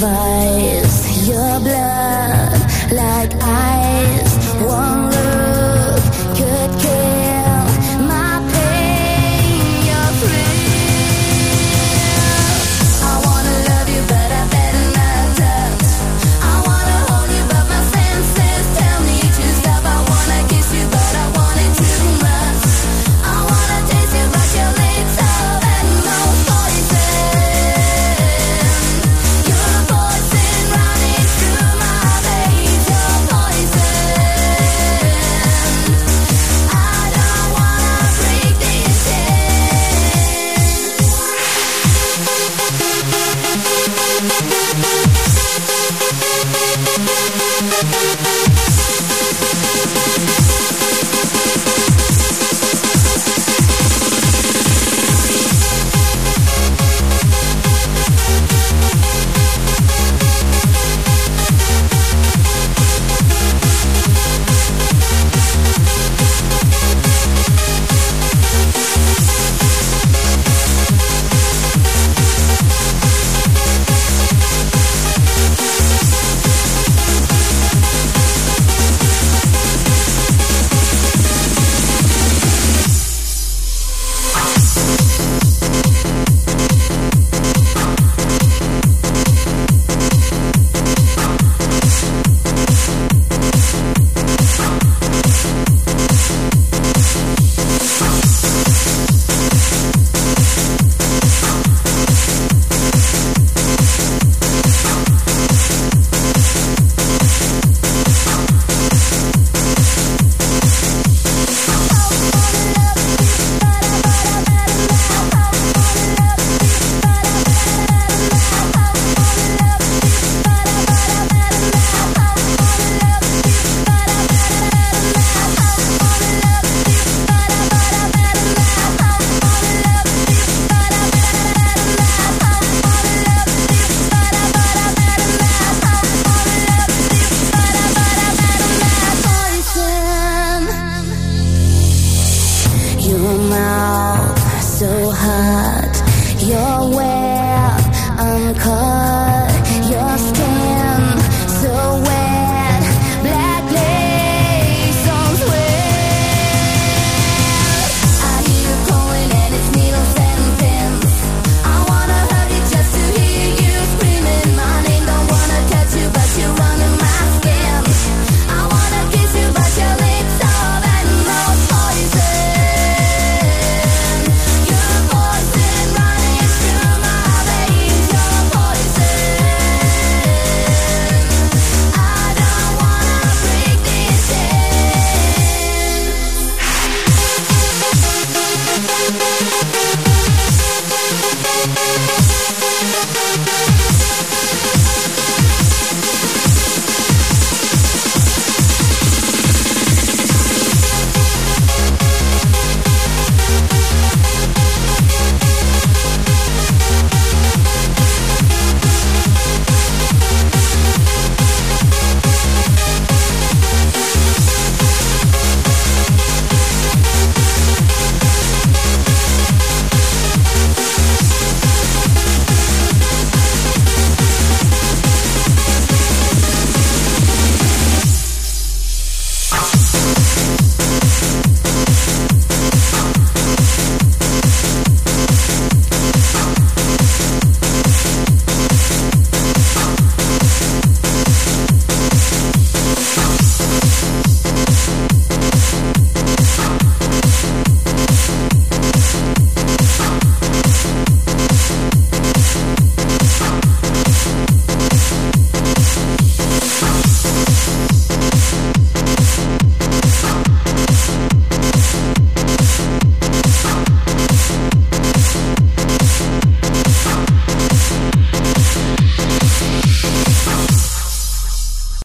purifies your blood like ice. One look could kill my pain. You're free. I wanna love you, but I better not touch. I wanna hold you, but my senses tell me to stop. I wanna kiss you, but I want it too much. I wanna taste you, but your lips are and most poison. You're a poison running through my veins. You're poison. I don't wanna break this chain.